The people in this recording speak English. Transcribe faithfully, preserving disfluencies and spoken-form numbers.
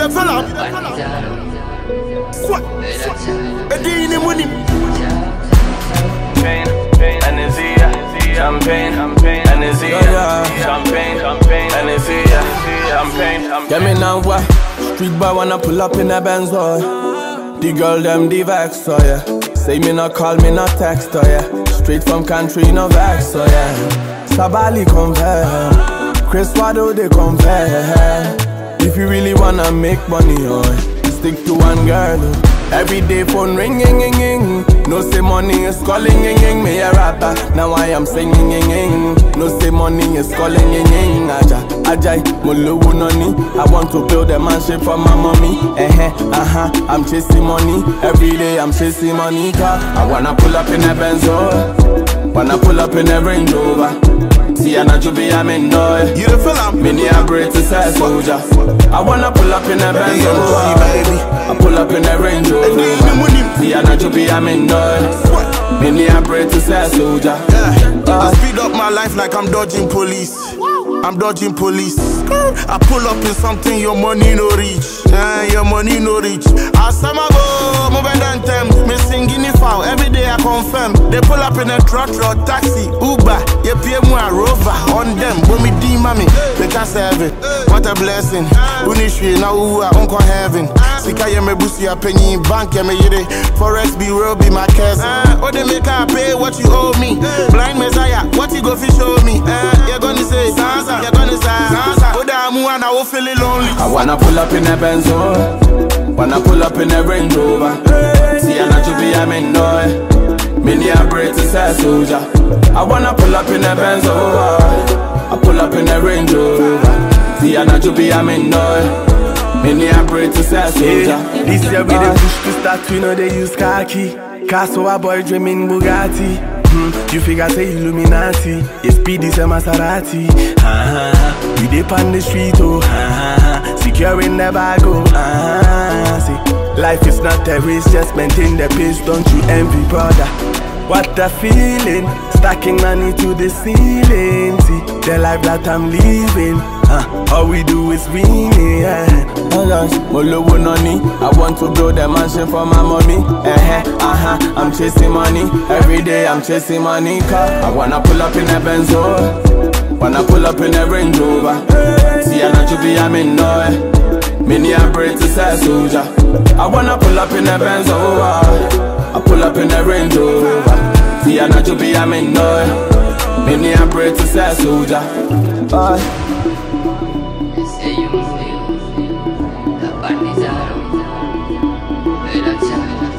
the fella. Swat, swat. Edini money. Champagne, Anizia, champagne, Anizia, champagne, Anizia, champagne. Get me now what? Street boy wanna pull up in a Benz, oh yeah. The girl them the vex, oh yeah. Say me not call, me not text, oh yeah. Straight from country, no vex, oh yeah. Sabali confess, Chris Wado they confess. If you really wanna make money, oh yeah, stick to one girl, oh. Every day phone ringing, ring, ring. No say money is calling, ring, ring. Me a rapper, now I am singing, ring, ring. No say money is calling, ring, ring. Aja, ajay, muluwu noni. I want to build a mansion for my mommy. Eh, eh, uh huh. I'm chasing money. Every day I'm chasing money. Car. I wanna pull up in a Benz, oh. Wanna pull up in a Range Rover. See a Najubi, I'm in noise. You the fella. Mini a great to say soldier. I wanna pull up in a Benz, oh. I pull up in a Range Rover. See a Najubi, I'm in noise. Mini a great to say soldier. Yeah. I speed up my life like I'm dodging police. I'm dodging police. I pull up in something your money no reach. Yeah, your money no reach. As summer go, moving down them. Me singing it foul. Every day I confirm. They pull up in a truck, truck, taxi, Uber. You pay me a rover on them. When me D mommy, they can't serve it. What a blessing. Unishwe now who are uncle heaven. Sika ye me busi a penny bank ye me yede. Forex be real be my cousin. Oh they make I pay what you owe me. Blind Messiah, what you go fi show me? You're gonna say Sansa, you're gonna say Sansa. Oh damn one I will feel lonely. I wanna pull up in a Benz, oh. Wanna pull up in a Range Rover. See a Najubi, I'm in noise. Mini a break to say soldier. I wanna pull up in a Benz, oh. I pull up in a Range Rover. See a Najubi, I'm in noise. Many a break to say soldier. This year we dey push to start, we know they use khaki. Castle a boy dreaming Bugatti. Hmm, you figure say Illuminati. Yes, speed is a Maserati. Ah, we dey on the street, oh. Ah, securing the bag, oh. Ah, see, life is not a race, just maintain the pace. Don't you envy, brother? What a feeling, stacking money to the ceiling. See, the life that I'm living. Uh, all we do is winning, yeah. Oh gosh, muluwu noni. I want to build a mansion for my mommy. Eh, eh, uh huh. I'm chasing money. Every day I'm chasing money. Car. I wanna pull up in a Benz, oh. Wanna pull up in a Range Rover. See a Najubi, I'm in noise. Mini a break to say soldier. I wanna pull up in a Benz, oh. I pull up in a Range Rover. See a Najubi, I'm in noise. Mini a break to say soldier. Bye. Say you feel the bodies out of the